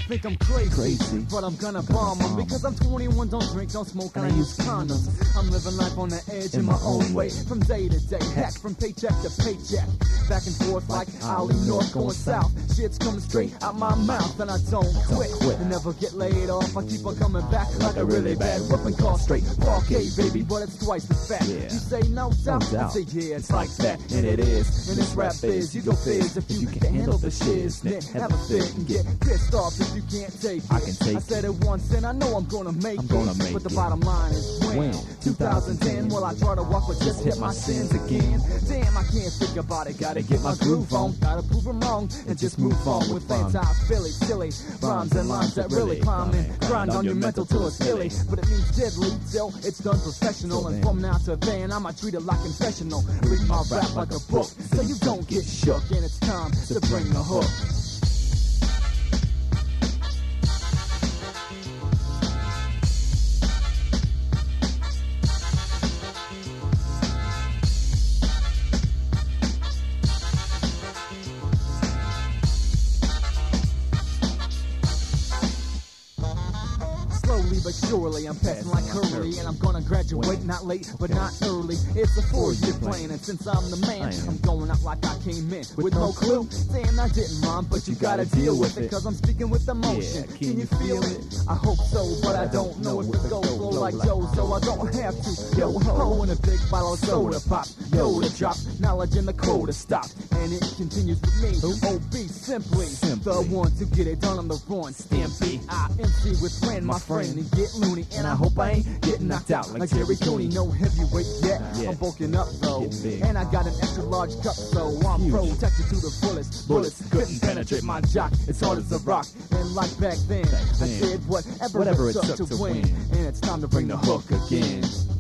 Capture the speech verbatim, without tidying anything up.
think I'm crazy, Crazy. but I'm gonna bomb them because I'm twenty-one, don't drink, don't smoke, and I use condoms. I'm living life on the edge in my own way, from day to day, heck, from paycheck to paycheck, back and forth like Ollie North going south. Shit's coming straight out my mouth, and I don't quit. And never get laid off. I keep on coming back like a really bad whipping call, straight parquet, baby, but it's twice as fat. Yeah. You say no doubt, I say yeah, it's like that, and it is. And this rap biz, you go fizz if you can't handle the shiz. Then have a fit and get pissed off if you can't take it. I can take I said it once and I know I'm gonna make I'm gonna it. make but the it. bottom line is when? When? twenty ten, will I try to walk but just hit my sins again? Damn, I can't think about it, gotta get my groove on. Gotta prove 'em wrong and just move on with anti-Philly, silly rhymes and lines that really climb and grind on your mental till it's silly. But it means deadly till it's done professional. And from now to then, I might treat it like confessional. Read my rap like a book so you don't get shook. And it's time to bring the hook. Slowly but surely, I'm passing like Curly, and I'm gonna graduate, not late, but not early. It's a four-year plan, and since I'm the man, I'm going out like I came in with no clue. Saying I didn't rhyme, but you gotta deal with it, cause I'm speaking with emotion. Can you feel it? I hope so, but I don't know if it goes flow like Joe, so I don't have to. Yo ho, in a big bottle of soda pop. Yo to drop, knowledge in the code to stop, and it continues with me. O B simply, the one to get it done on the run. Stampede, I M C with friend, my friend, and get loony, and I hope I ain't getting knocked out like Jerry Cooney. No heavyweight yet, Yeah. I'm bulking up though, Getting big. and I got an extra large cup, so I'm Huge. protected to the fullest. Bullets couldn't penetrate my jock, it's hard as a rock. And like back then, I then, said whatever, whatever it it took took to to win, win. and it's time to bring the hook again.